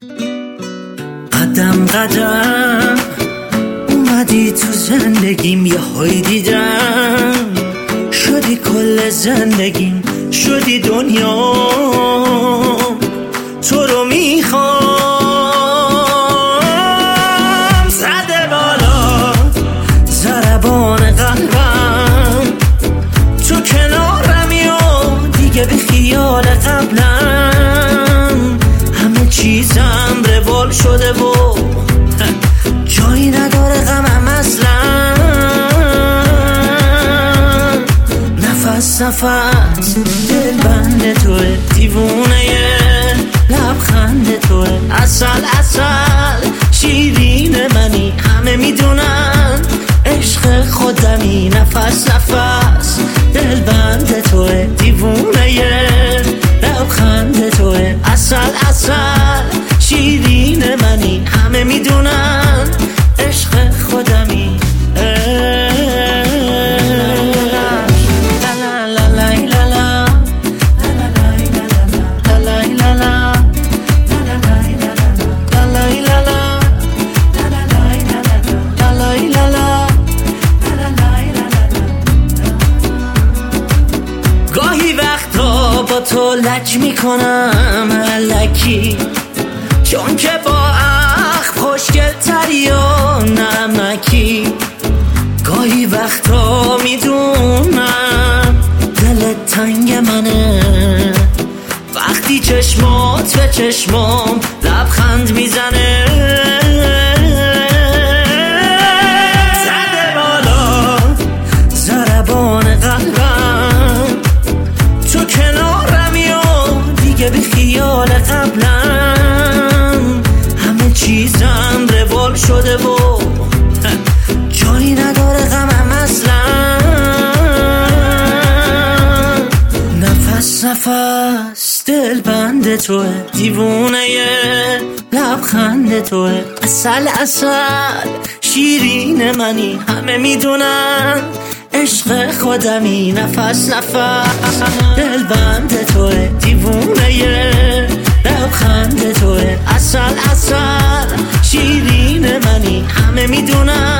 قدم قدم اومدی تو زندگیم، یه هایی دیدم، شدی کل زندگیم، شدی دنیا. تو رو میخوام، زده بالا ضربان قلبم، تو کنارمی و دیگه بی خیال قبلم. همه چیزم روال شده و جایی نداره غمم اصلا. نفس نفس دل بند توه، دیوونه لبخند توه، اصل اصل شیرین منی، همه میدونن عشق خودمی. نفس نفس دل بند توه، دیوونه لبخند توه، اصل اصل شیرین منی، همه میدونن عشق خودمی. گاهی وقتا با تو لج میکنم الکی، چون که با اخم خوشگل تری و نمکی. گاهی وقتا میدونم دلت تنگ منه، وقتی چشمات به چشمام لبخند میزنه. زده بالا ضربان قلبم، تو کنارمی و دیگه بی خیال قبلم. همه چیزم روال شده و جایی نداره غمم اصلا. نفس نفس دل بند توه، دیوونه لبخند توه، اصل اصل شیرین منی، همه میدونن عشق خودمی. نفس نفس دل بند توه، دیوونه لبخند توه، اصل اصل شیرین منی، همه میدونن